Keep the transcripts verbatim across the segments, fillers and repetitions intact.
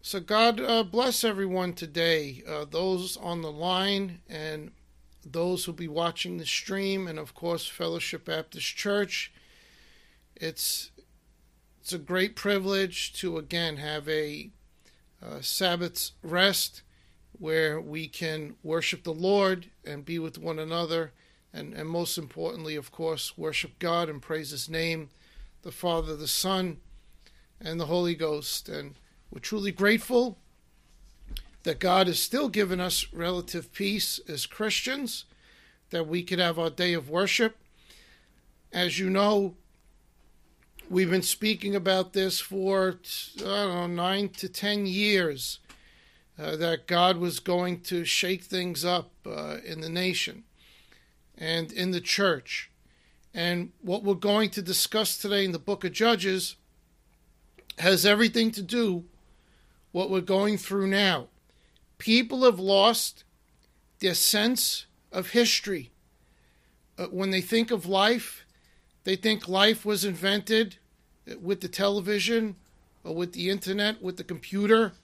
So God uh, bless everyone today, uh, those on the line and those who'll be watching the stream, and of course Fellowship Baptist Church. It's it's a great privilege to again have a uh, Sabbath's rest where we can worship the Lord and be with one another, and, and most importantly, of course, worship God and praise His name, the Father, the Son, and the Holy Ghost. And we're truly grateful that God has still given us relative peace as Christians, that we could have our day of worship. As you know, we've been speaking about this for, I don't know, nine to ten years, uh, that God was going to shake things up uh, in the nation and in the church. And what we're going to discuss today in the book of Judges has everything to do what we're going through now. People have lost their sense of history. Uh, when they think of life, they think life was invented with the television or with the internet, with the computer.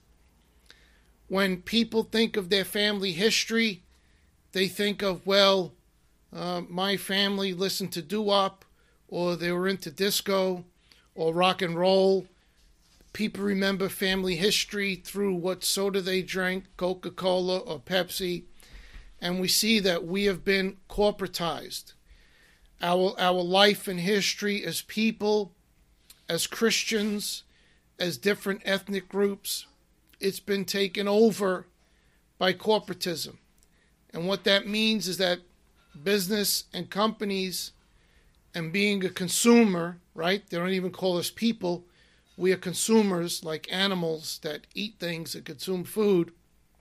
When people think of their family history, they think of, well, uh, my family listened to doo-wop, or they were into disco or rock and roll. People remember family history through what soda they drank, Coca-Cola or Pepsi. And we see that we have been corporatized. Our, our life and history as people, as Christians, as different ethnic groups, it's been taken over by corporatism. And what that means is that business and companies and being a consumer, right? They don't even call us people. We are consumers, like animals that eat things and consume food.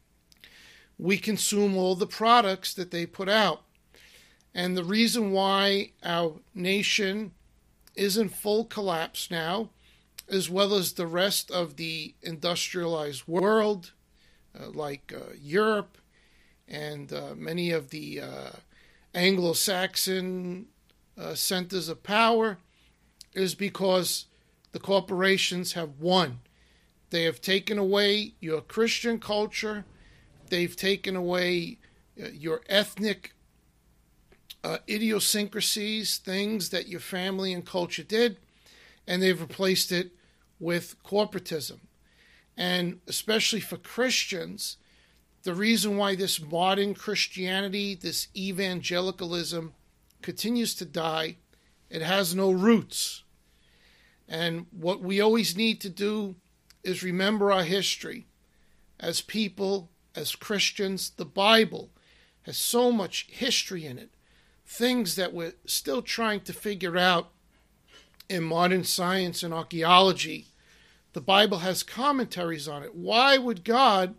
We consume all the products that they put out. And the reason why our nation is in full collapse now, as well as the rest of the industrialized world, uh, like uh, Europe and uh, many of the uh, Anglo-Saxon uh, centers of power, is because the corporations have won. They have taken away your Christian culture. They've taken away uh, your ethnic uh, idiosyncrasies, things that your family and culture did, and they've replaced it with corporatism. And especially for Christians, the reason why this modern Christianity, this evangelicalism, continues to die, it has no roots. And what we always need to do is remember our history. As people, as Christians, the Bible has so much history in it. Things that we're still trying to figure out in modern science and archaeology. The Bible has commentaries on it. Why would God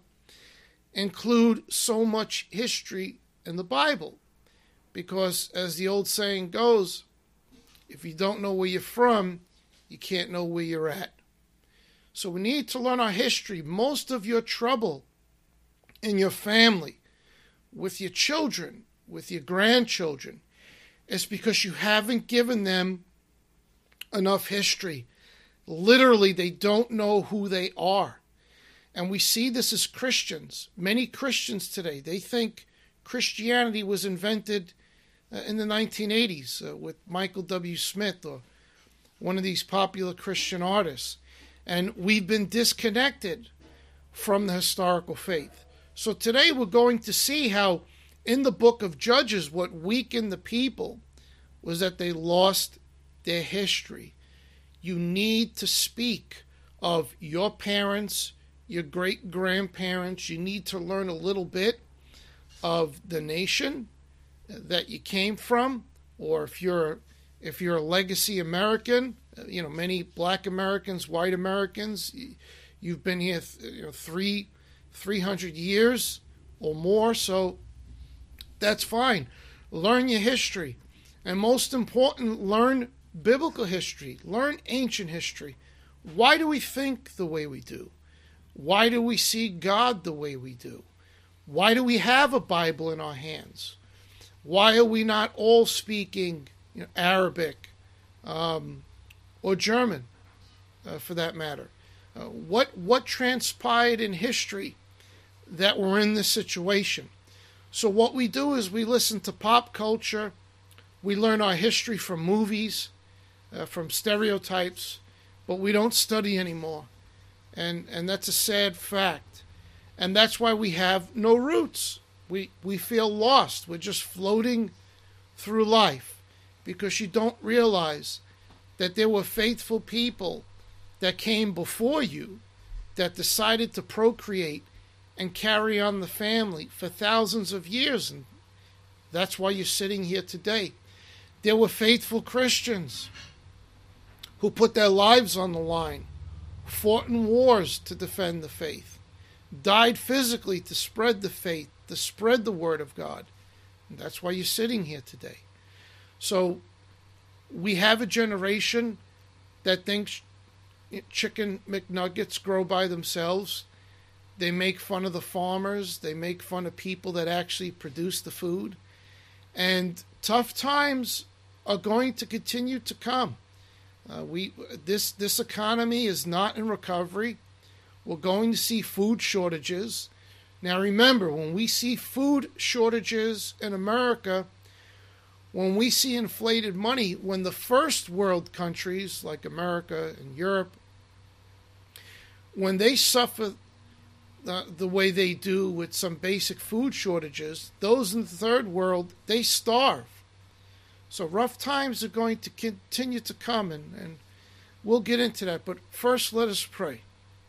include so much history in the Bible? Because as the old saying goes, if you don't know where you're from, you can't know where you're at. So we need to learn our history. Most of your trouble in your family, with your children, with your grandchildren, is because you haven't given them enough history. Literally, they don't know who they are. And we see this as Christians. Many Christians today, they think Christianity was invented uh, in the nineteen eighties uh, with Michael W. Smith or one of these popular Christian artists. And we've been disconnected from the historical faith. So today we're going to see how in the book of Judges, what weakened the people was that they lost their history. You need to speak of your parents, your great-grandparents. You need to learn a little bit of the nation that you came from, or if you're If you're a legacy American, you know, many black Americans, white Americans, you've been here, you know, three, three hundred years or more, so that's fine. Learn your history. And most important, learn biblical history. Learn ancient history. Why do we think the way we do? Why do we see God the way we do? Why do we have a Bible in our hands? Why are we not all speaking You know, Arabic, um, or German, uh, for that matter? Uh, what what transpired in history that we're in this situation? So what we do is we listen to pop culture, we learn our history from movies, uh, from stereotypes, but we don't study anymore. And and that's a sad fact. And that's why we have no roots. We we feel lost. We're just floating through life because you don't realize that there were faithful people that came before you that decided to procreate and carry on the family for thousands of years. And that's why you're sitting here today. There were faithful Christians who put their lives on the line, fought in wars to defend the faith, died physically to spread the faith, to spread the word of God. And that's why you're sitting here today. So we have a generation that thinks chicken McNuggets grow by themselves. They make fun of the farmers. They make fun of people that actually produce the food. And tough times are going to continue to come. Uh, we this this economy is not in recovery. We're going to see food shortages. Now remember, when we see food shortages in America, when we see inflated money, when the first world countries like America and Europe, when they suffer the, the way they do with some basic food shortages, those in the third world, they starve. So rough times are going to continue to come, and, and we'll get into that. But first, let us pray.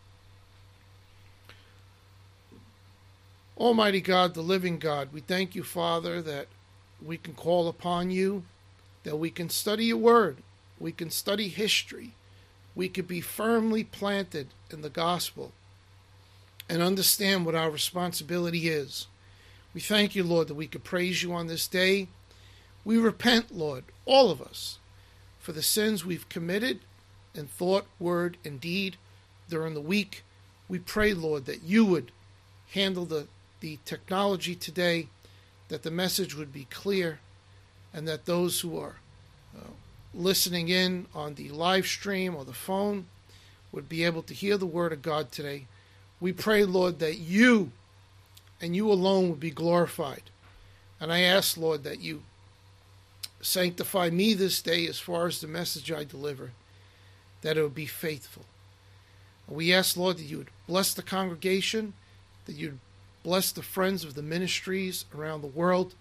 Almighty God, the living God, we thank you, Father, that we can call upon you, that we can study your word, we can study history, we could be firmly planted in the gospel and understand what our responsibility is. We thank you, Lord, that we could praise you on this day. We repent, Lord, all of us, for the sins we've committed in thought, word, and deed during the week. We pray, Lord, that you would handle the, the technology today, that the message would be clear, and that those who are uh, listening in on the live stream or the phone would be able to hear the word of God today. We pray, Lord, that you and you alone would be glorified. And I ask, Lord, that you sanctify me this day as far as the message I deliver, that it would be faithful. And we ask, Lord, that you would bless the congregation, that you'd bless the friends of the ministries around the world.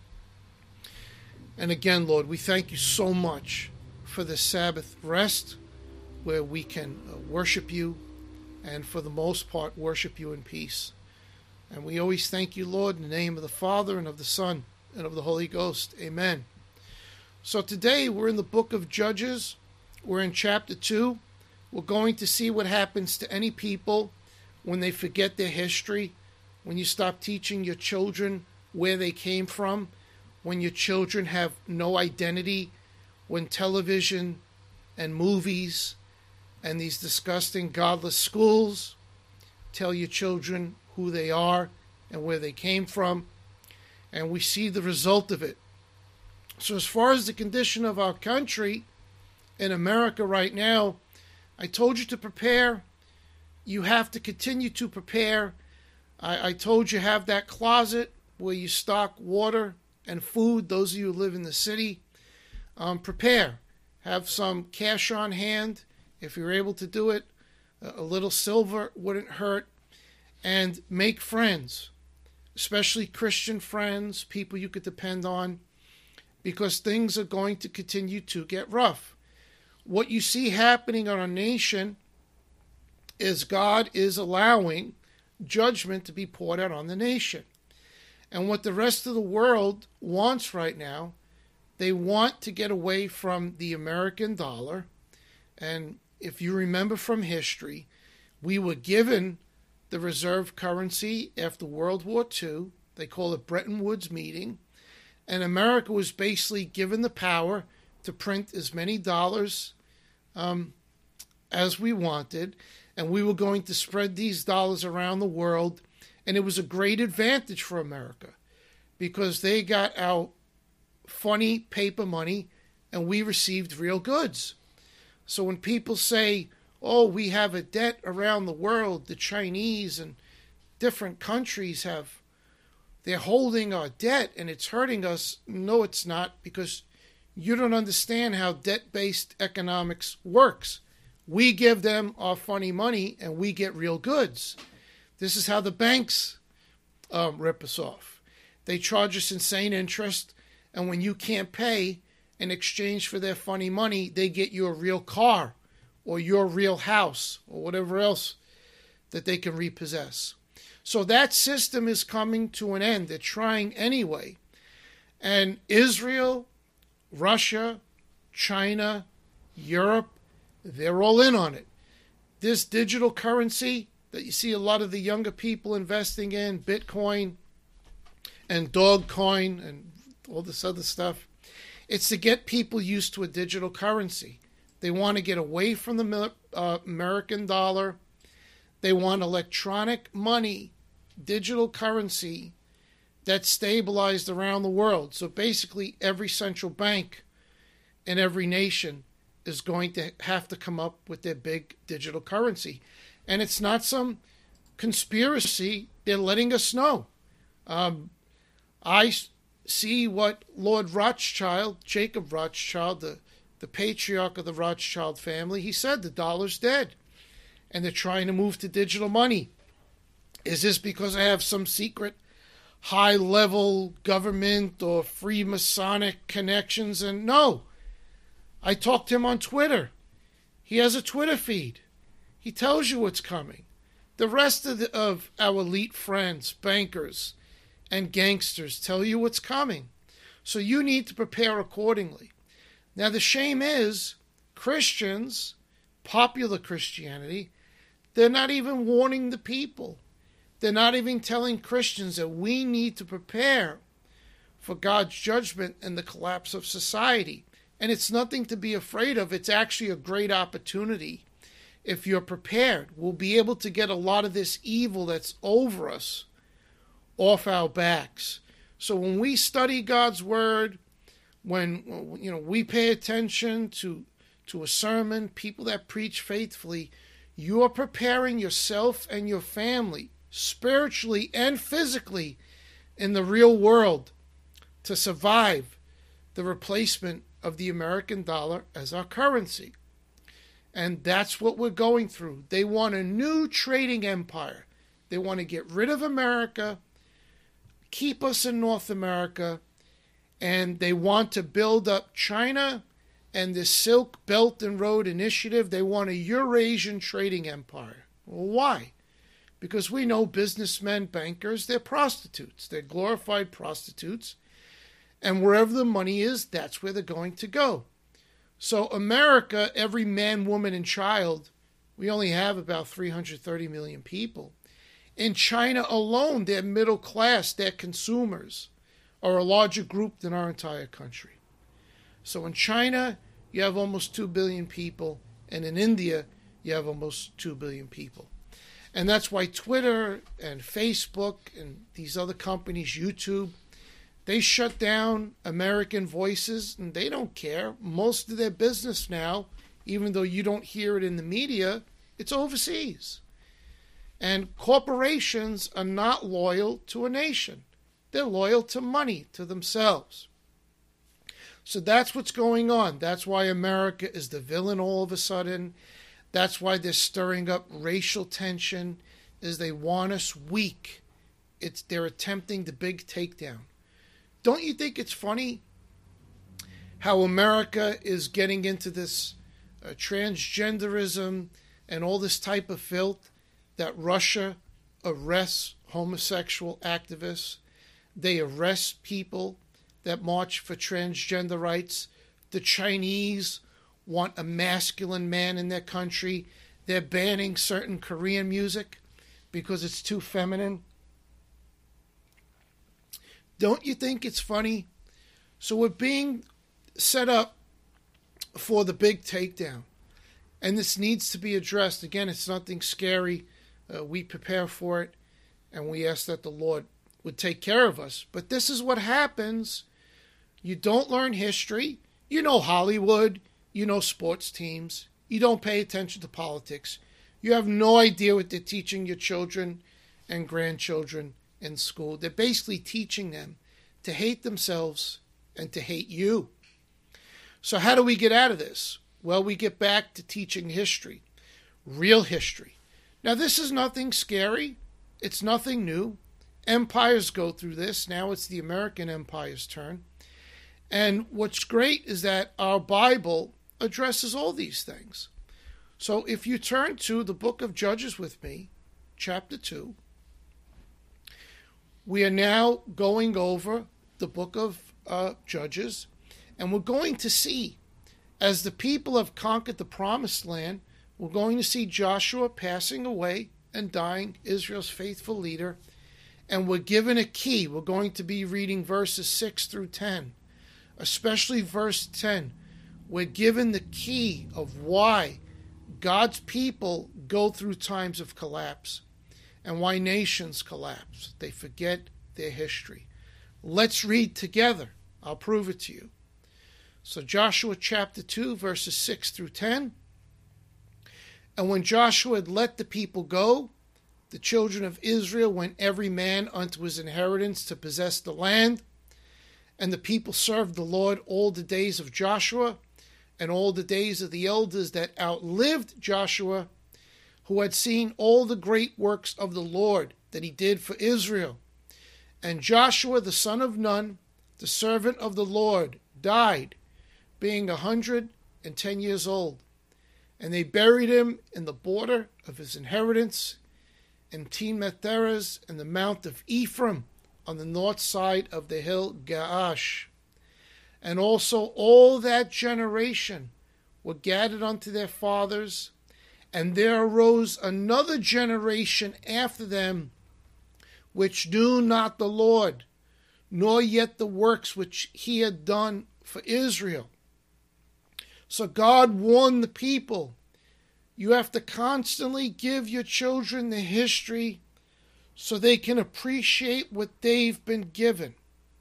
And again, Lord, we thank you so much for this Sabbath rest where we can uh, worship you and for the most part worship you in peace. And we always thank you, Lord, in the name of the Father and of the Son and of the Holy Ghost. Amen. So today we're in the book of Judges. We're in chapter two. We're going to see what happens to any people when they forget their history, when you stop teaching your children where they came from, when your children have no identity, when television and movies and these disgusting godless schools tell your children who they are and where they came from, and we see the result of it. So as far as the condition of our country in America right now, I told you to prepare. You have to continue to prepare. I, I told you have that closet where you stock water and food, those of you who live in the city. Um, prepare. Have some cash on hand if you're able to do it. A, a little silver wouldn't hurt. And make friends, especially Christian friends, people you could depend on, because things are going to continue to get rough. What you see happening on our nation is God is allowing judgment to be poured out on the nation. And what the rest of the world wants right now, they want to get away from the American dollar. And if you remember from history, we were given the reserve currency after World War Two. They call it Bretton Woods meeting. And America was basically given the power to print as many dollars um, as we wanted. And we were going to spread these dollars around the world. And it was a great advantage for America because they got our funny paper money and we received real goods. So when people say, oh, we have a debt around the world. The Chinese and different countries have, they're holding our debt and it's hurting us. No, it's not, because you don't understand how debt-based economics works. We give them our funny money and we get real goods. This is how the banks um, rip us off. They charge us insane interest, and when you can't pay, in exchange for their funny money, they get you a real car or your real house or whatever else that they can repossess. So that system is coming to an end. They're trying anyway. And Israel, Russia, China, Europe, they're all in on it. This digital currency that you see a lot of the younger people investing in, Bitcoin and Dogecoin and all this other stuff, it's to get people used to a digital currency. They want to get away from the uh, American dollar. They want electronic money, digital currency that's stabilized around the world. So basically every central bank in every nation is going to have to come up with their big digital currency. And it's not some conspiracy. They're letting us know. Um, I see what Lord Rothschild, Jacob Rothschild, the, the patriarch of the Rothschild family, he said the dollar's dead. And they're trying to move to digital money. Is this because I have some secret high-level government or Freemasonic connections? And no. I talked to him on Twitter. He has a Twitter feed. He tells you what's coming. The rest of, the, of our elite friends, bankers, and gangsters tell you what's coming. So you need to prepare accordingly. Now the shame is, Christians, popular Christianity, they're not even warning the people. They're not even telling Christians that we need to prepare for God's judgment and the collapse of society. And it's nothing to be afraid of. It's actually a great opportunity. If you're prepared, we'll be able to get a lot of this evil that's over us off our backs. So when we study God's word, when you know we pay attention to to a sermon, people that preach faithfully, you are preparing yourself and your family spiritually and physically in the real world to survive the replacement of the American dollar as our currency. And that's what we're going through. They want a new trading empire. They want to get rid of America, keep us in North America, and they want to build up China and the Silk Belt and Road Initiative. They want a Eurasian trading empire. Well, why? Because we know businessmen, bankers, they're prostitutes. They're glorified prostitutes. And wherever the money is, that's where they're going to go. So America, every man, woman, and child, we only have about three hundred thirty million people. In China alone, their middle class, their consumers, are a larger group than our entire country. So in China, you have almost two billion people, and in India, you have almost two billion people. And that's why Twitter and Facebook and these other companies, YouTube, they shut down American voices, and they don't care. Most of their business now, even though you don't hear it in the media, it's overseas. And corporations are not loyal to a nation. They're loyal to money, to themselves. So that's what's going on. That's why America is the villain all of a sudden. That's why they're stirring up racial tension, is they want us weak. It's they're attempting the big takedown. Don't you think it's funny how America is getting into this uh, transgenderism and all this type of filth, that Russia arrests homosexual activists, they arrest people that march for transgender rights, the Chinese want a masculine man in their country, they're banning certain Korean music because it's too feminine. Don't you think it's funny? So we're being set up for the big takedown. And this needs to be addressed. Again, it's nothing scary. Uh, we prepare for it, and we ask that the Lord would take care of us. But this is what happens. You don't learn history. You know Hollywood. You know sports teams. You don't pay attention to politics. You have no idea what they're teaching your children and grandchildren in school. They're basically teaching them to hate themselves and to hate you. So how do we get out of this? Well, we get back to teaching history, real history. Now, this is nothing scary. It's nothing new. Empires go through this. Now it's the American empire's turn. And what's great is that our Bible addresses all these things. So if you turn to the book of Judges with me, chapter two, we are now going over the book of uh, Judges, and we're going to see, as the people have conquered the promised land, we're going to see Joshua passing away and dying, Israel's faithful leader, and we're given a key. We're going to be reading verses six through ten, especially verse ten. We're given the key of why God's people go through times of collapse and why nations collapse. They forget their history. Let's read together. I'll prove it to you. So Joshua chapter two, verses six through ten. And when Joshua had let the people go, the children of Israel went every man unto his inheritance to possess the land. And the people served the Lord all the days of Joshua and all the days of the elders that outlived Joshua, who had seen all the great works of the Lord that he did for Israel. And Joshua the son of Nun, the servant of the Lord, died, being a hundred and ten years old. And they buried him in the border of his inheritance in Timnath-Heres in the mount of Ephraim on the north side of the hill Gaash. And also all that generation were gathered unto their fathers, and there arose another generation after them, which knew not the Lord, nor yet the works which he had done for Israel. So God warned the people, you have to constantly give your children the history so they can appreciate what they've been given.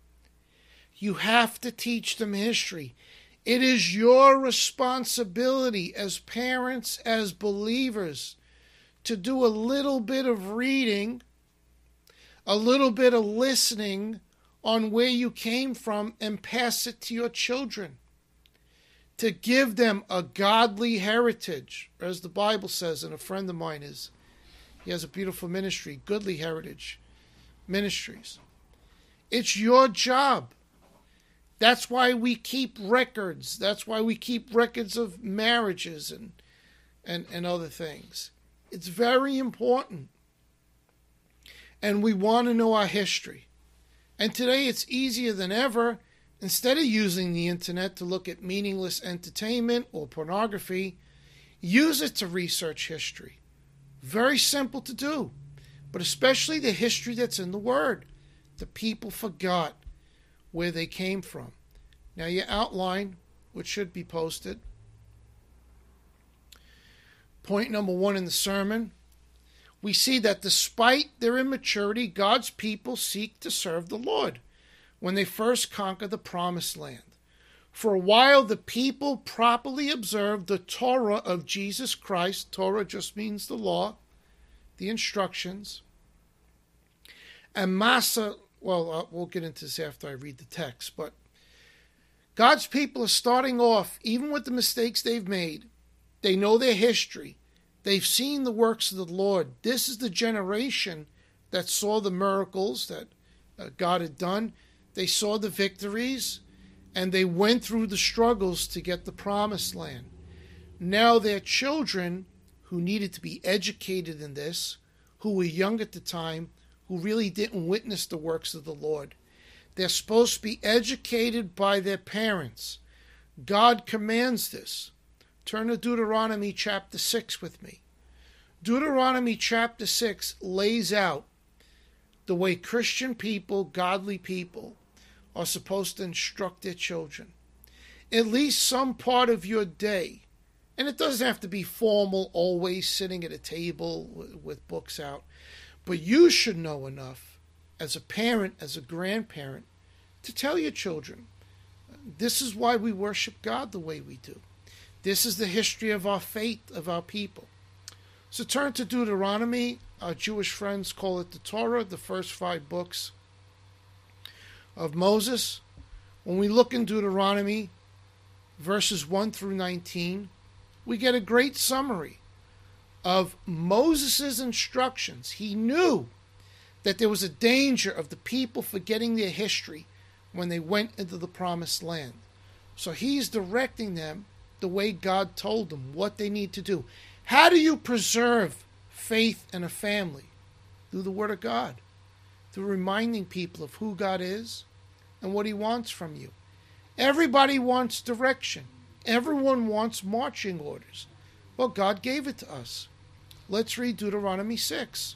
You have to teach them history. It is your responsibility as parents, as believers, to do a little bit of reading, a little bit of listening on where you came from and pass it to your children. To give them a godly heritage, as the Bible says, and a friend of mine is. He has a beautiful ministry, Goodly Heritage Ministries. It's your job. That's why we keep records. That's why we keep records of marriages and, and, and other things. It's very important. And we want to know our history. And today it's easier than ever. Instead of using the internet to look at meaningless entertainment or pornography, use it to research history. Very simple to do, but especially the history that's in the Word. The people forgot where they came from. Now your outline, which should be posted. Point number one in the sermon. We see that despite their immaturity, God's people seek to serve the Lord when they first conquered the promised land. For a while, the people properly observed the Torah of Jesus Christ. Torah just means the law, the instructions. And Massa, well, uh, we'll get into this after I read the text, but God's people are starting off, even with the mistakes they've made. They know their history. They've seen the works of the Lord. This is the generation that saw the miracles that uh, God had done. They saw the victories, and they went through the struggles to get the promised land. Now their children, who needed to be educated in this, who were young at the time, who really didn't witness the works of the Lord, they're supposed to be educated by their parents. God commands this. Turn to Deuteronomy chapter six with me. Deuteronomy chapter six lays out the way Christian people, godly people, are supposed to instruct their children. At least some part of your day, and it doesn't have to be formal, always sitting at a table with, with books out, but you should know enough as a parent, as a grandparent, to tell your children, this is why we worship God the way we do. This is the history of our faith, of our people. So turn to Deuteronomy. Our Jewish friends call it the Torah, the first five books of Moses. When we look in Deuteronomy, verses one through nineteen, we get a great summary of Moses' instructions. He knew that there was a danger of the people forgetting their history when they went into the promised land. So he's directing them the way God told them what they need to do. How do you preserve faith in a family? Through the Word of God, through reminding people of who God is and what He wants from you. Everybody wants direction. Everyone wants marching orders. Well, God gave it to us. Let's read Deuteronomy six.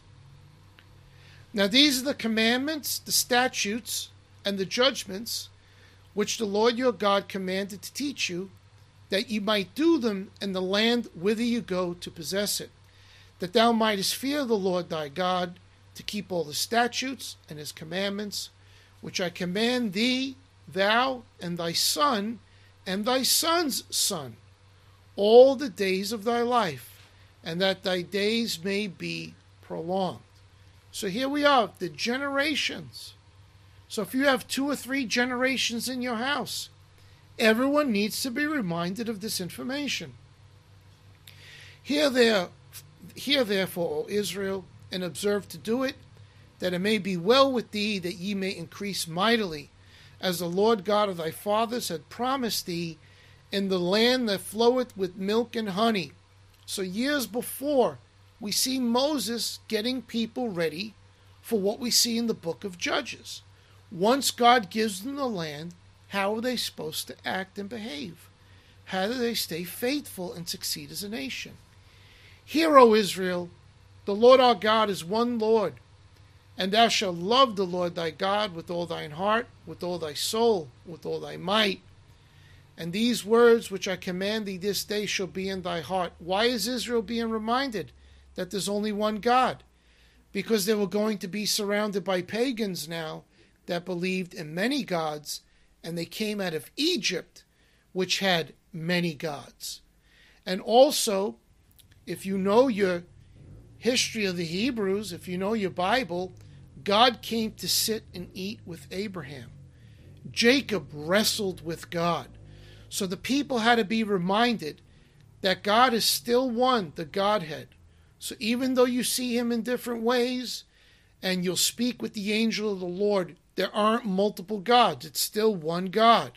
Now these are the commandments, the statutes, and the judgments which the Lord your God commanded to teach you, that ye might do them in the land whither you go to possess it, that thou mightest fear the Lord thy God, to keep all the statutes and his commandments, which I command thee, thou and thy son, and thy son's son, all the days of thy life, and that thy days may be prolonged. So here we are, the generations. So if you have two or three generations in your house, everyone needs to be reminded of this information. Hear, there, hear therefore, O Israel, and observe to do it, that it may be well with thee, that ye may increase mightily, as the Lord God of thy fathers had promised thee, in the land that floweth with milk and honey. So years before, we see Moses getting people ready for what we see in the book of Judges. Once God gives them the land, how are they supposed to act and behave? How do they stay faithful and succeed as a nation? Hear, O Israel, the Lord our God is one Lord, and thou shalt love the Lord thy God with all thine heart, with all thy soul, with all thy might. And these words which I command thee this day shall be in thy heart. Why is Israel being reminded that there's only one God? Because they were going to be surrounded by pagans now that believed in many gods, and they came out of Egypt, which had many gods. And also, if you know your history of the Hebrews, if you know your Bible, God came to sit and eat with Abraham. Jacob wrestled with God. So the people had to be reminded that God is still one, the Godhead. So even though you see him in different ways, and you'll speak with the angel of the Lord, there aren't multiple gods. It's still one God.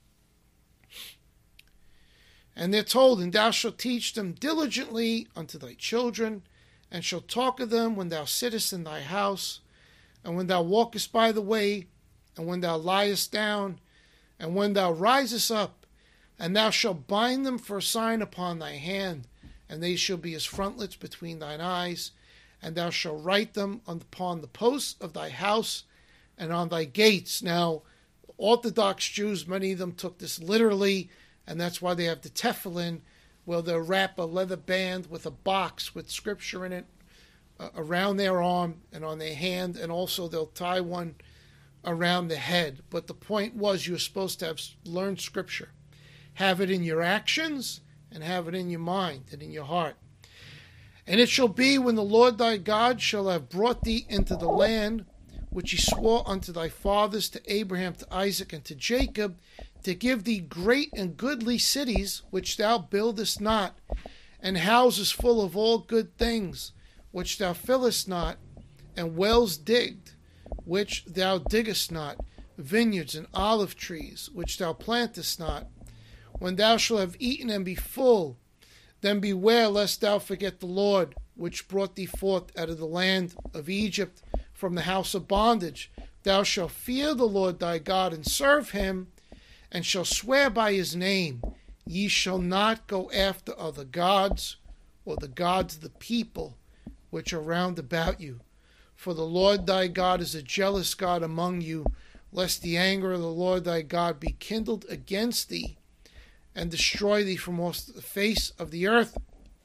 And they're told, and thou shalt teach them diligently unto thy children, and shalt talk of them when thou sittest in thy house, and when thou walkest by the way, and when thou liest down, and when thou risest up, and thou shalt bind them for a sign upon thy hand, and they shall be as frontlets between thine eyes, and thou shalt write them upon the posts of thy house and on thy gates. Now, Orthodox Jews, many of them took this literally, and that's why they have the tefillin, where they'll wrap a leather band with a box with scripture in it uh, around their arm and on their hand, and also they'll tie one around the head. But the point was, you're supposed to have learned scripture. Have it in your actions, and have it in your mind and in your heart. And it shall be, when the Lord thy God shall have brought thee into the land which he swore unto thy fathers, to Abraham, to Isaac, and to Jacob, to give thee great and goodly cities, which thou buildest not, and houses full of all good things, which thou fillest not, and wells digged, which thou diggest not, vineyards and olive trees, which thou plantest not. When thou shalt have eaten and be full, then beware lest thou forget the Lord, which brought thee forth out of the land of Egypt, from the house of bondage. Thou shalt fear the Lord thy God, and serve him, and shall swear by his name. Ye shall not go after other gods, or the gods of the people which are round about you. For the Lord thy God is a jealous God among you, lest the anger of the Lord thy God be kindled against thee, and destroy thee from off the face of the earth.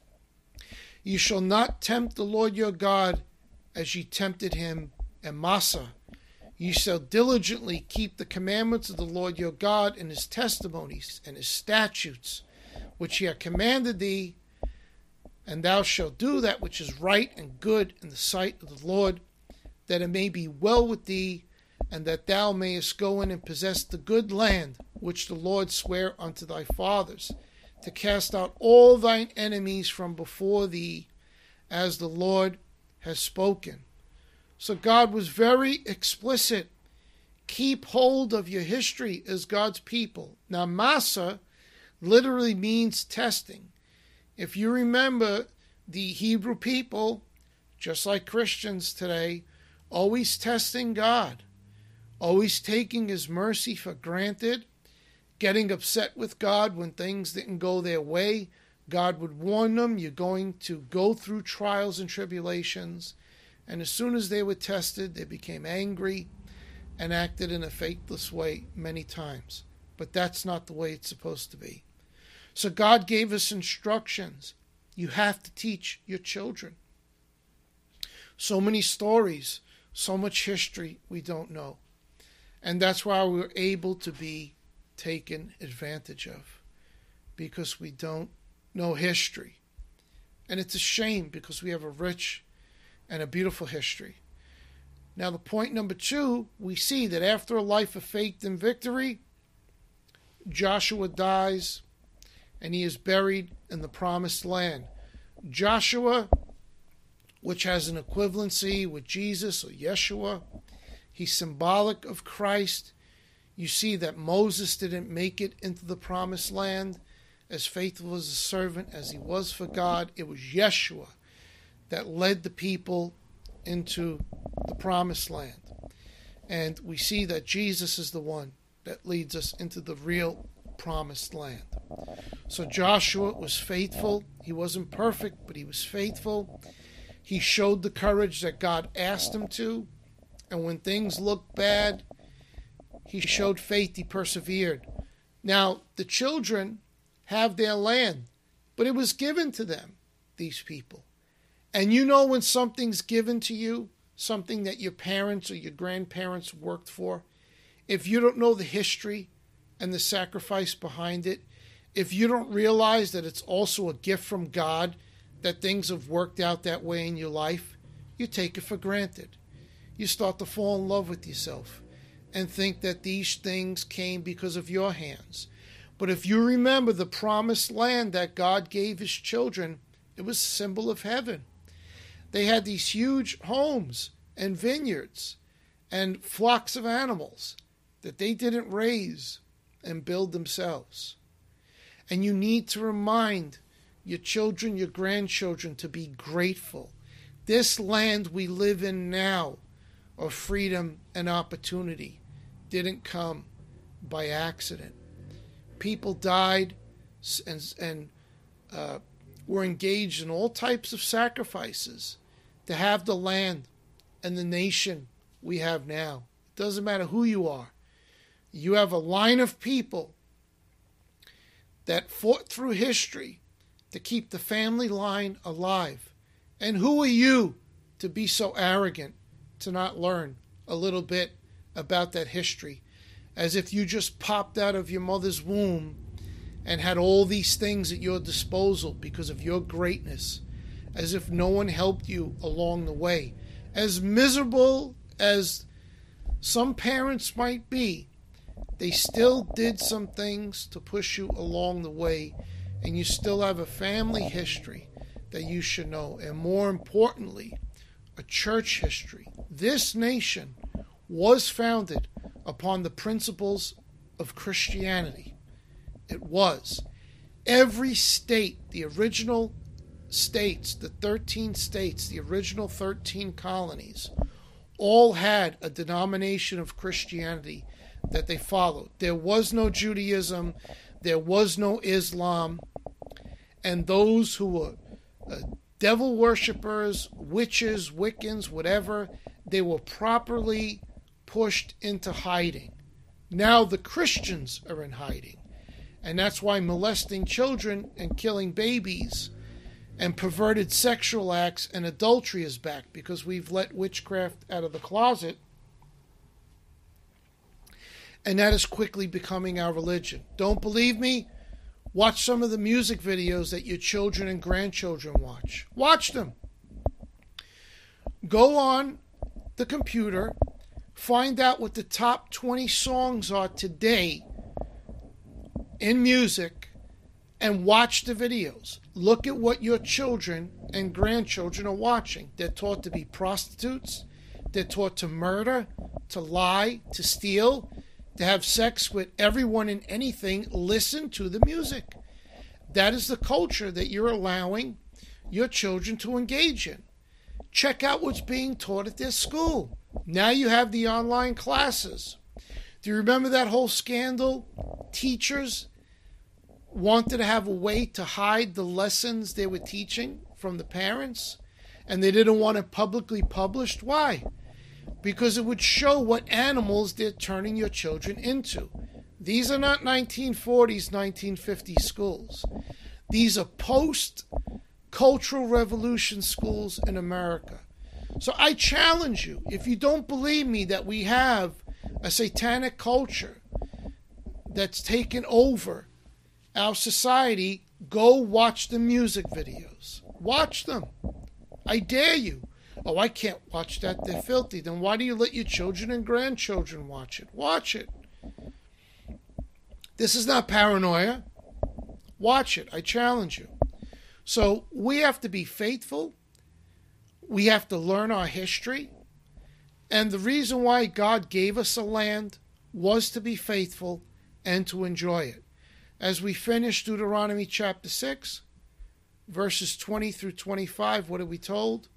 Ye shall not tempt the Lord your God, as ye tempted him in Massah. Ye shall diligently keep the commandments of the Lord your God, and his testimonies and his statutes, which he hath commanded thee, and thou shalt do that which is right and good in the sight of the Lord, that it may be well with thee, and that thou mayest go in and possess the good land which the Lord sware unto thy fathers, to cast out all thine enemies from before thee, as the Lord has spoken. So God was very explicit. Keep hold of your history as God's people. Now, Massa literally means testing. If you remember, the Hebrew people, just like Christians today, always testing God, always taking his mercy for granted, getting upset with God when things didn't go their way. God would warn them, you're going to go through trials and tribulations. And as soon as they were tested, they became angry and acted in a faithless way many times. But that's not the way it's supposed to be. So God gave us instructions. You have to teach your children. So many stories, so much history we don't know. And that's why we're able to be taken advantage of, because we don't know history. And it's a shame, because we have a rich and a beautiful history. Now, the point number two, we see that after a life of faith and victory, Joshua dies and he is buried in the promised land. Joshua, which has an equivalency with Jesus or Yeshua, he's symbolic of Christ. You see that Moses didn't make it into the promised land as faithful as a servant as he was for God. It was Yeshua that led the people into the promised land. And we see that Jesus is the one that leads us into the real promised land. So Joshua was faithful. He wasn't perfect, but he was faithful. He showed the courage that God asked him to. And when things looked bad, he showed faith. He persevered. Now, the children have their land, but it was given to them, these people. And you know when something's given to you, something that your parents or your grandparents worked for, if you don't know the history and the sacrifice behind it, if you don't realize that it's also a gift from God, that things have worked out that way in your life, you take it for granted. You start to fall in love with yourself and think that these things came because of your hands. But if you remember the promised land that God gave his children, it was a symbol of heaven. They had these huge homes and vineyards and flocks of animals that they didn't raise and build themselves. And you need to remind your children, your grandchildren, to be grateful. This land we live in now of freedom and opportunity didn't come by accident. People died and, and uh, were engaged in all types of sacrifices to have the land and the nation we have now. It doesn't matter who you are. You have a line of people that fought through history to keep the family line alive. And who are you to be so arrogant to not learn a little bit about that history, as if you just popped out of your mother's womb and had all these things at your disposal because of your greatness, as if no one helped you along the way. As miserable as some parents might be, they still did some things to push you along the way, and you still have a family history that you should know, and more importantly, a church history. This nation was founded upon the principles of Christianity. It was. Every state, the original states, the thirteen states, the original thirteen colonies, all had a denomination of Christianity that they followed. There was no Judaism, there was no Islam, and those who were uh, devil worshippers, witches, Wiccans, whatever, they were properly pushed into hiding. Now the Christians are in hiding. And that's why molesting children and killing babies and perverted sexual acts and adultery is back, because we've let witchcraft out of the closet. And that is quickly becoming our religion. Don't believe me? Watch some of the music videos that your children and grandchildren watch. Watch them. Go on the computer, find out what the top twenty songs are today in music, and watch the videos. Look at what your children and grandchildren are watching. They're taught to be prostitutes. They're taught to murder, to lie, to steal, to have sex with everyone and anything. Listen to the music. That is the culture that you're allowing your children to engage in. Check out what's being taught at their school. Now you have the online classes. Do you remember that whole scandal? Teachers wanted to have a way to hide the lessons they were teaching from the parents, and they didn't want it publicly published. Why? Because it would show what animals they're turning your children into. These are not nineteen forties, nineteen fifties schools. These are post-cultural revolution schools in America. So I challenge you, if you don't believe me that we have a satanic culture that's taken over our society, go watch the music videos. Watch them. I dare you. Oh, I can't watch that. They're filthy. Then why do you let your children and grandchildren watch it? Watch it. This is not paranoia. Watch it. I challenge you. So we have to be faithful. We have to learn our history. And the reason why God gave us a land was to be faithful and to enjoy it. As we finish Deuteronomy chapter six, verses twenty through twenty-five, what are we told?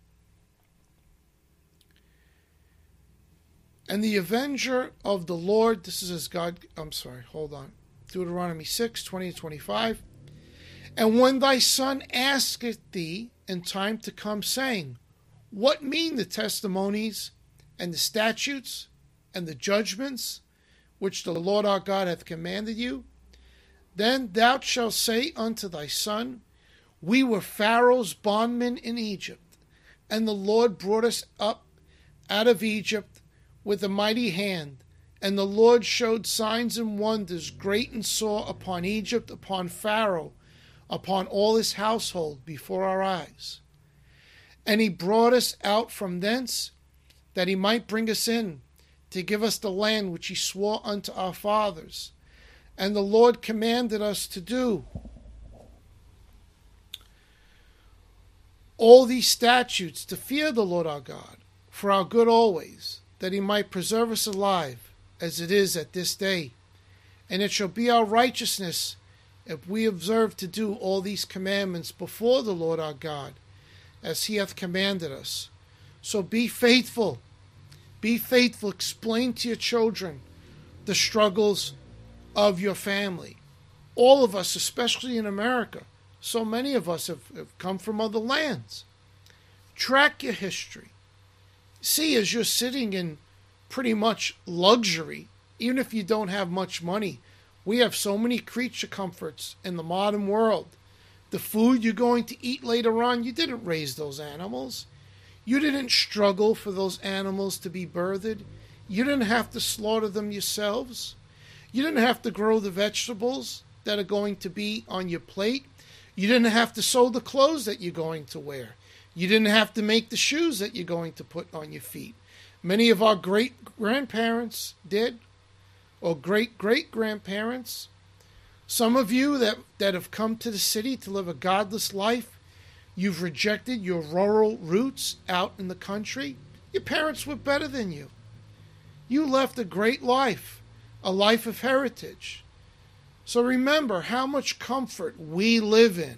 And the avenger of the Lord, this is as God, I'm sorry, hold on. Deuteronomy six, twenty to twenty-five. And when thy son asketh thee in time to come, saying, what mean the testimonies and the statutes and the judgments which the Lord our God hath commanded you? Then thou shalt say unto thy son, we were Pharaoh's bondmen in Egypt, and the Lord brought us up out of Egypt with a mighty hand, and the Lord showed signs and wonders great and sore upon Egypt, upon Pharaoh, upon all his household before our eyes. And he brought us out from thence, that he might bring us in, to give us the land which he swore unto our fathers. And the Lord commanded us to do all these statutes, to fear the Lord our God, for our good always, that he might preserve us alive, as it is at this day. And it shall be our righteousness, if we observe to do all these commandments before the Lord our God, as he hath commanded us. So be faithful. Be faithful. Explain to your children the struggles of your family. All of us, especially in America, so many of us have, have come from other lands. Track your history. See, as you're sitting in pretty much luxury, even if you don't have much money, we have so many creature comforts in the modern world. The food you're going to eat later on, you didn't raise those animals. You didn't struggle for those animals to be birthed. You didn't have to slaughter them yourselves. You didn't have to grow the vegetables that are going to be on your plate. You didn't have to sew the clothes that you're going to wear. You didn't have to make the shoes that you're going to put on your feet. Many of our great-grandparents did, or great-great-grandparents. Some of you that, that have come to the city to live a godless life, you've rejected your rural roots out in the country. Your parents were better than you. You left a great life. A life of heritage. So remember how much comfort we live in.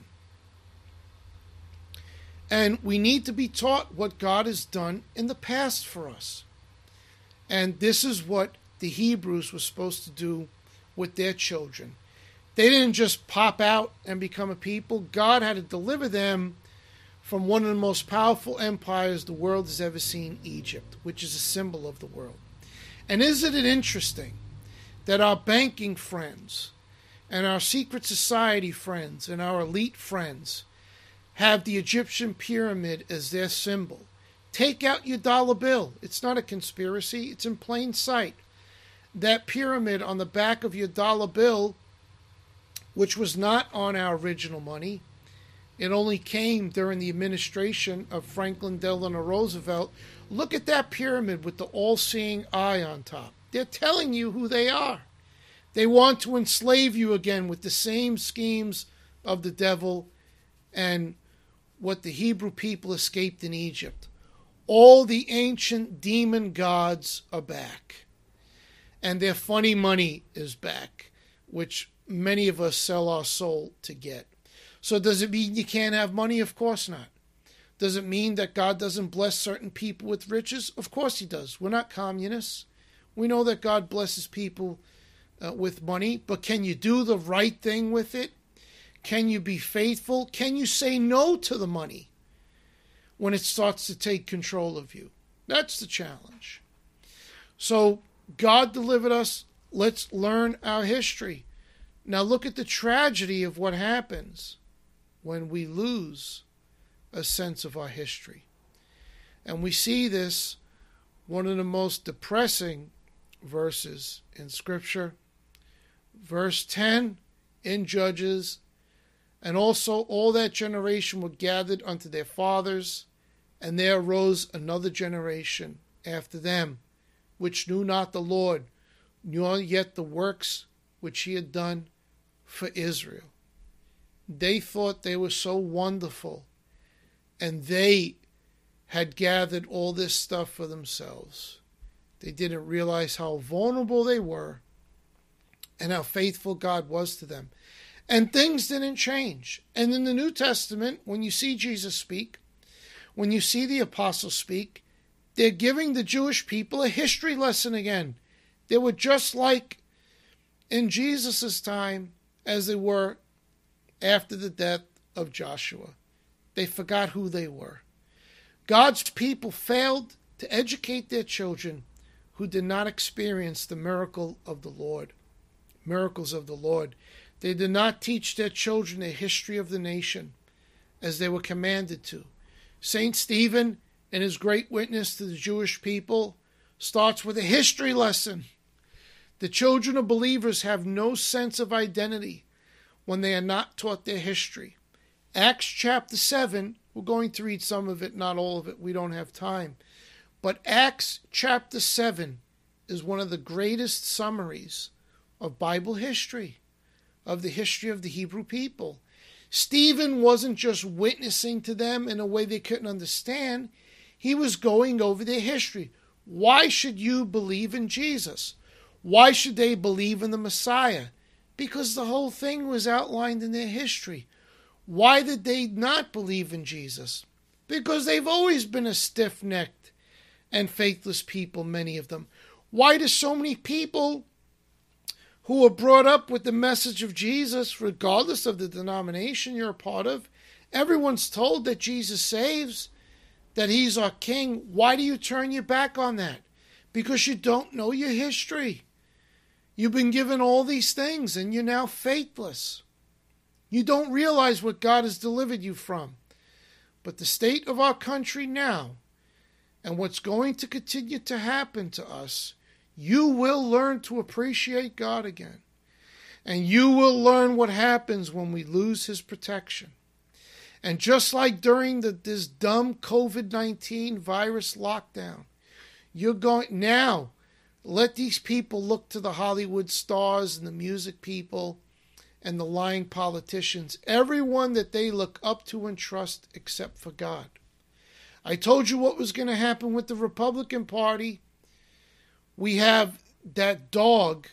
And we need to be taught what God has done in the past for us. And this is what the Hebrews were supposed to do with their children. They didn't just pop out and become a people. God had to deliver them from one of the most powerful empires the world has ever seen, Egypt, which is a symbol of the world. And isn't it interesting that our banking friends and our secret society friends and our elite friends have the Egyptian pyramid as their symbol? Take out your dollar bill. It's not a conspiracy. It's in plain sight. That pyramid on the back of your dollar bill which was not on our original money. It only came during the administration of Franklin Delano Roosevelt. Look at that pyramid with the all-seeing eye on top. They're telling you who they are. They want to enslave you again with the same schemes of the devil and what the Hebrew people escaped in Egypt. All the ancient demon gods are back. And their funny money is back, which many of us sell our soul to get. So does it mean you can't have money? Of course not. Does it mean that God doesn't bless certain people with riches? Of course he does. We're not communists. We know that God blesses people uh, with money, but can you do the right thing with it? Can you be faithful? Can you say no to the money when it starts to take control of you? That's the challenge. So God delivered us. Let's learn our history. Now look at the tragedy of what happens when we lose a sense of our history. And we see this, one of the most depressing verses in Scripture. Verse ten in Judges, and also all that generation were gathered unto their fathers, and there arose another generation after them, which knew not the Lord, nor yet the works which he had done for Israel. They thought they were so wonderful, and they had gathered all this stuff for themselves. They didn't realize how vulnerable they were and how faithful God was to them. And things didn't change. And in the New Testament, when you see Jesus speak, when you see the apostles speak, they're giving the Jewish people a history lesson again. They were just like in Jesus' time as they were after the death of Joshua. They forgot who they were. God's people failed to educate their children who did not experience the miracle of the Lord, miracles of the Lord. They did not teach their children the history of the nation as they were commanded to. Saint Stephen, in his great witness to the Jewish people, starts with a history lesson. The children of believers have no sense of identity when they are not taught their history. Acts chapter seven, we're going to read some of it, not all of it. We don't have time. But Acts chapter seven is one of the greatest summaries of Bible history, of the history of the Hebrew people. Stephen wasn't just witnessing to them in a way they couldn't understand. He was going over their history. Why should you believe in Jesus? Why should they believe in the Messiah? Because the whole thing was outlined in their history. Why did they not believe in Jesus? Because they've always been a stiff-necked and faithless people, many of them. Why do so many people who are brought up with the message of Jesus, regardless of the denomination you're a part of, everyone's told that Jesus saves, that he's our king? Why do you turn your back on that? Because you don't know your history. You've been given all these things and you're now faithless. You don't realize what God has delivered you from. But the state of our country now, and what's going to continue to happen to us, you will learn to appreciate God again. And you will learn what happens when we lose his protection. And just like during the, this dumb covid nineteen virus lockdown, you're going now, let these people look to the Hollywood stars and the music people and the lying politicians, everyone that they look up to and trust except for God. I told you what was going to happen with the Republican Party. We have that dog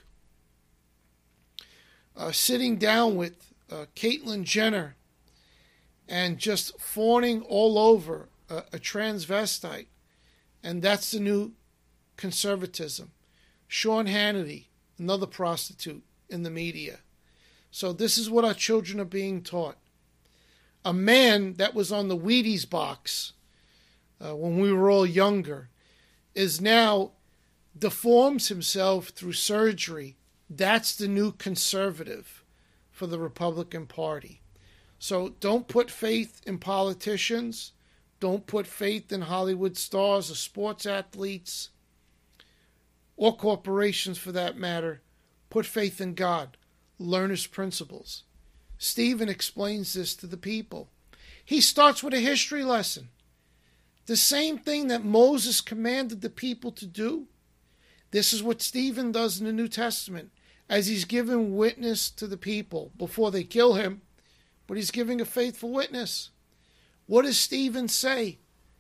uh, sitting down with uh, Caitlyn Jenner and just fawning all over a, a transvestite. And that's the new conservatism. Sean Hannity, another prostitute in the media. So this is what our children are being taught. A man that was on the Wheaties box uh, when we were all younger is now deforms himself through surgery. That's the new conservative for the Republican Party. So don't put faith in politicians. Don't put faith in Hollywood stars or sports athletes or corporations for that matter. Put faith in God. Learn his principles. Stephen explains this to the people. He starts with a history lesson. The same thing that Moses commanded the people to do. This is what Stephen does in the New Testament as he's giving witness to the people before they kill him, but he's giving a faithful witness. What does Stephen say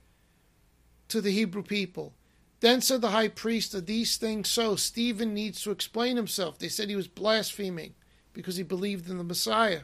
to the Hebrew people? Then said the high priest, "Are these things so?" Stephen needs to explain himself. They said he was blaspheming because he believed in the Messiah.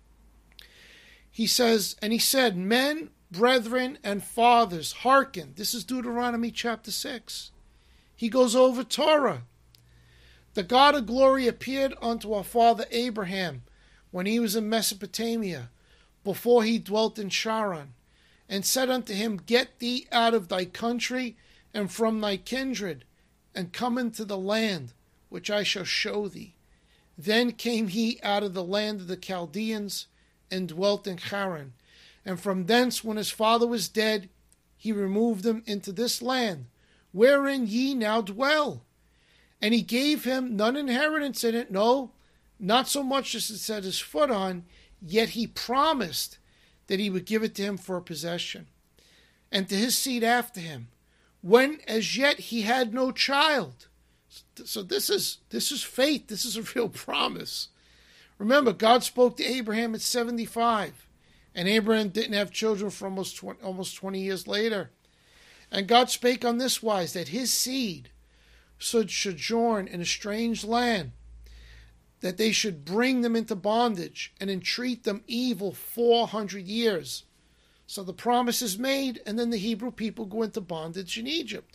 He says, and he said, "Men, brethren, and fathers, hearken." This is Deuteronomy chapter six. He goes over Torah. "The God of glory appeared unto our father Abraham when he was in Mesopotamia, before he dwelt in Charan, and said unto him, Get thee out of thy country and from thy kindred, and come into the land which I shall show thee. Then came he out of the land of the Chaldeans, and dwelt in Charan. And from thence, when his father was dead, he removed him into this land, wherein ye now dwell. And he gave him none inheritance in it, no, not so much as to set his foot on, yet he promised that he would give it to him for a possession, and to his seed after him, when as yet he had no child." So this is this is faith. This is a real promise. Remember, God spoke to Abraham at seventy-five, and Abraham didn't have children for almost twenty, almost twenty years later. And God spake on this wise, that his seed should sojourn in a strange land, that they should bring them into bondage and entreat them evil four hundred years. So the promise is made, and then the Hebrew people go into bondage in Egypt.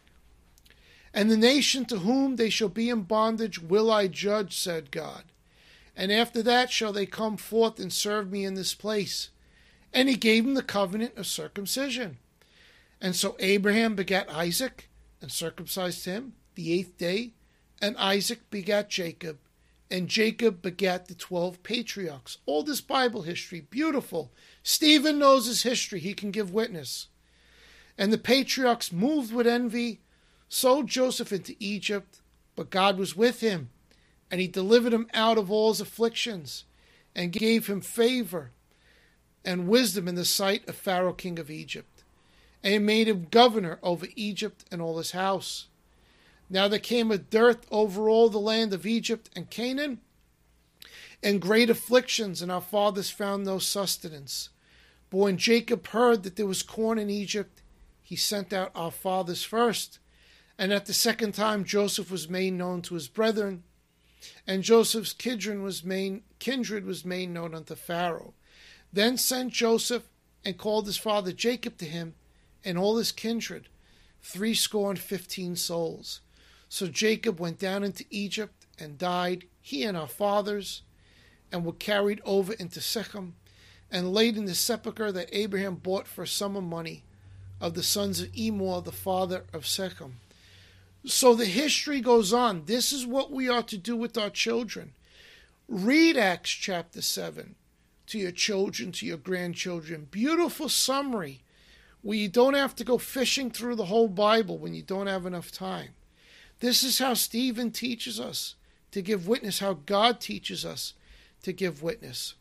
"And the nation to whom they shall be in bondage will I judge, said God. And after that shall they come forth and serve me in this place." And he gave them the covenant of circumcision. And so Abraham begat Isaac, and circumcised him the eighth day, and Isaac begat Jacob, and Jacob begat the twelve patriarchs. All this Bible history, beautiful. Stephen knows his history. He can give witness. "And the patriarchs, moved with envy, sold Joseph into Egypt, but God was with him, and he delivered him out of all his afflictions, and gave him favor and wisdom in the sight of Pharaoh king of Egypt, and he made him governor over Egypt and all his house. Now there came a dearth over all the land of Egypt and Canaan, and great afflictions, and our fathers found no sustenance. But when Jacob heard that there was corn in Egypt, he sent out our fathers first. And at the second time Joseph was made known to his brethren, and Joseph's kindred was made, kindred was made known unto Pharaoh. Then sent Joseph and called his father Jacob to him, and all his kindred, threescore and fifteen souls. So Jacob went down into Egypt and died, he and our fathers, and were carried over into Shechem, and laid in the sepulchre that Abraham bought for a sum of money of the sons of Emor, the father of Shechem." So the history goes on. This is what we are to do with our children. Read Acts chapter seven to your children, to your grandchildren. Beautiful summary where you don't have to go fishing through the whole Bible when you don't have enough time. This is how Stephen teaches us to give witness, how God teaches us to give witness.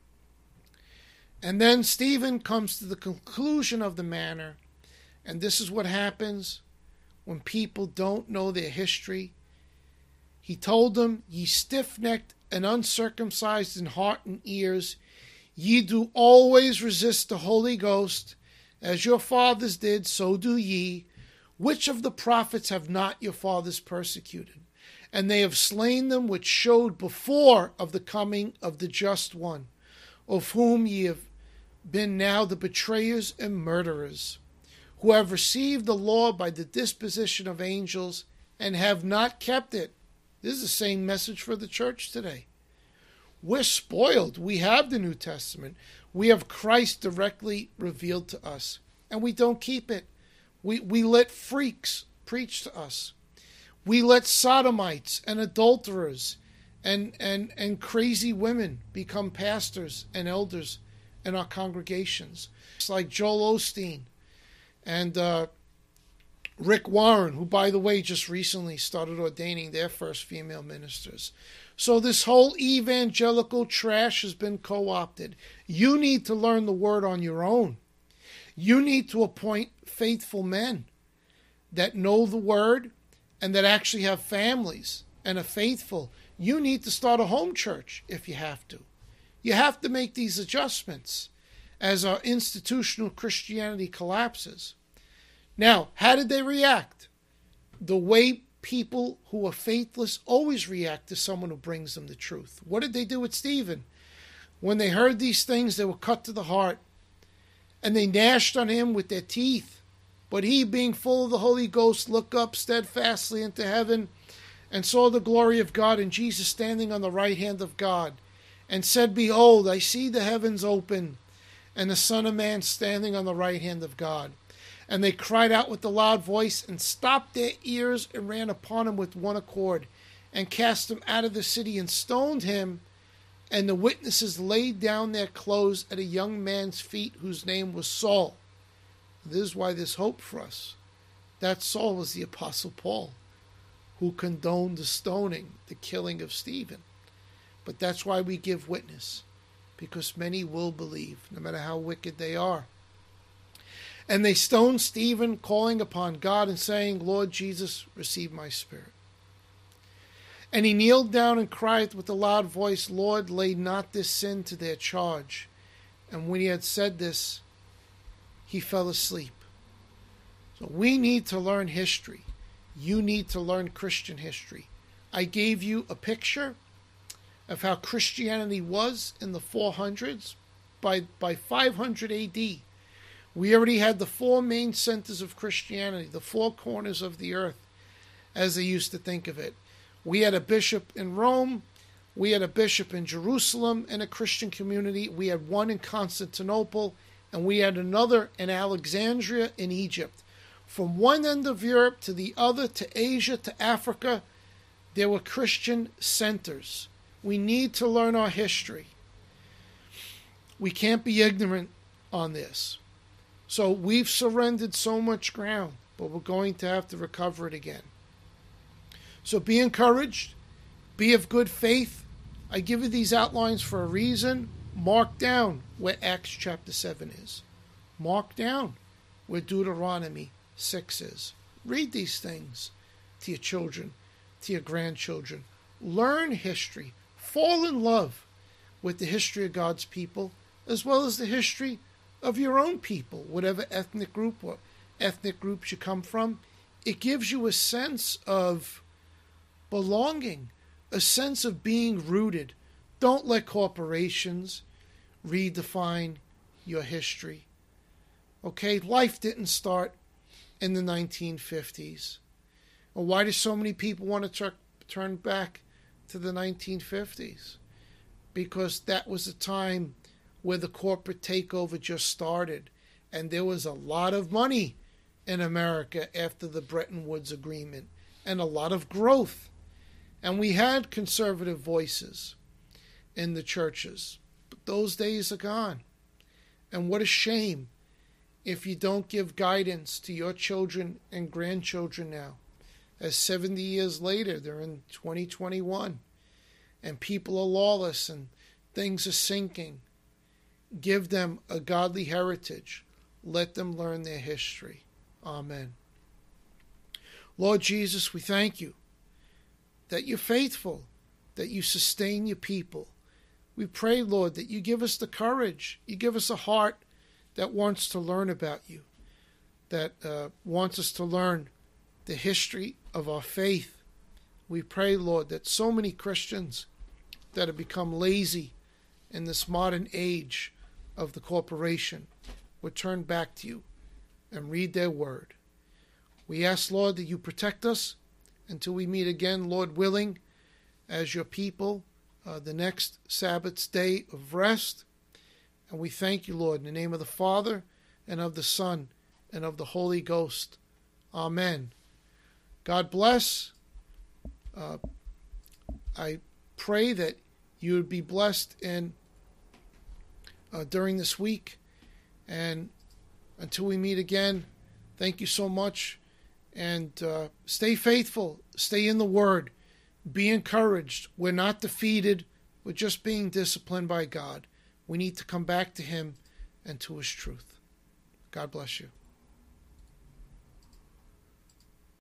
And then Stephen comes to the conclusion of the matter, and this is what happens when people don't know their history. He told them, "Ye stiff-necked and uncircumcised in heart and ears, ye do always resist the Holy Ghost, as your fathers did, so do ye. Which of the prophets have not your fathers persecuted? And they have slain them which showed before of the coming of the just one, of whom ye have been now the betrayers and murderers, who have received the law by the disposition of angels, and have not kept it." This is the same message for the church today. We're spoiled. We have the New Testament. We have Christ directly revealed to us, and we don't keep it. We, we let freaks preach to us. We let sodomites and adulterers and, and, and crazy women become pastors and elders in our congregations. It's like Joel Osteen and uh, Rick Warren, who, by the way, just recently started ordaining their first female ministers. So this whole evangelical trash has been co-opted. You need to learn the word on your own. You need to appoint faithful men that know the word and that actually have families and are faithful. You need to start a home church if you have to. You have to make these adjustments as our institutional Christianity collapses. Now, how did they react? The way people who are faithless always react to someone who brings them the truth. What did they do with Stephen? When they heard these things, they were cut to the heart, and they gnashed on him with their teeth. But he, being full of the Holy Ghost, looked up steadfastly into heaven and saw the glory of God and Jesus standing on the right hand of God, and said, Behold, I see the heavens open, and the Son of Man standing on the right hand of God. And they cried out with a loud voice, and stopped their ears, and ran upon him with one accord, and cast him out of the city, and stoned him. And the witnesses laid down their clothes at a young man's feet, whose name was Saul. This is why there's hope for us. That Saul was the Apostle Paul, who condoned the stoning, the killing of Stephen. But that's why we give witness, because many will believe, no matter how wicked they are. And they stoned Stephen, calling upon God and saying, Lord Jesus, receive my spirit. And he kneeled down and cried with a loud voice, Lord, lay not this sin to their charge. And when he had said this, he fell asleep. So we need to learn history. You need to learn Christian history. I gave you a picture of how Christianity was in the four hundreds. By, by five hundred A D, we already had the four main centers of Christianity, the four corners of the earth, as they used to think of it. We had a bishop in Rome, we had a bishop in Jerusalem and a Christian community, we had one in Constantinople, and we had another in Alexandria in Egypt. From one end of Europe to the other, to Asia, to Africa, there were Christian centers. We need to learn our history. We can't be ignorant on this. So we've surrendered so much ground, but we're going to have to recover it again. So be encouraged. Be of good faith. I give you these outlines for a reason. Mark down where Acts chapter seven is. Mark down where Deuteronomy six is. Read these things to your children, to your grandchildren. Learn history. Fall in love with the history of God's people, as well as the history of your own people, whatever ethnic group or ethnic groups you come from. It gives you a sense of belonging, a sense of being rooted. Don't let corporations redefine your history. Okay, life didn't start in the nineteen fifties. Well, why do so many people want to tur- turn back to the nineteen fifties? Because that was a time where the corporate takeover just started, and there was a lot of money in America after the Bretton Woods Agreement, and a lot of growth. And we had conservative voices in the churches, but those days are gone. And what a shame if you don't give guidance to your children and grandchildren now. As seventy years later, they're in twenty twenty-one, and people are lawless and things are sinking. Give them a godly heritage. Let them learn their history. Amen. Lord Jesus, we thank you that you're faithful, that you sustain your people. We pray, Lord, that you give us the courage, you give us a heart that wants to learn about you, that uh, wants us to learn the history of our faith. We pray, Lord, that so many Christians that have become lazy in this modern age of the corporation would turn back to you and read their word. We ask, Lord, that you protect us until we meet again, Lord willing, as your people, uh, the next Sabbath's day of rest. And we thank you, Lord, in the name of the Father, and of the Son, and of the Holy Ghost. Amen. God bless. Uh, I pray that you would be blessed in uh, during this week. And until we meet again, thank you so much. And uh, stay faithful. Stay in the Word. Be encouraged. We're not defeated. We're just being disciplined by God. We need to come back to Him and to His truth. God bless you.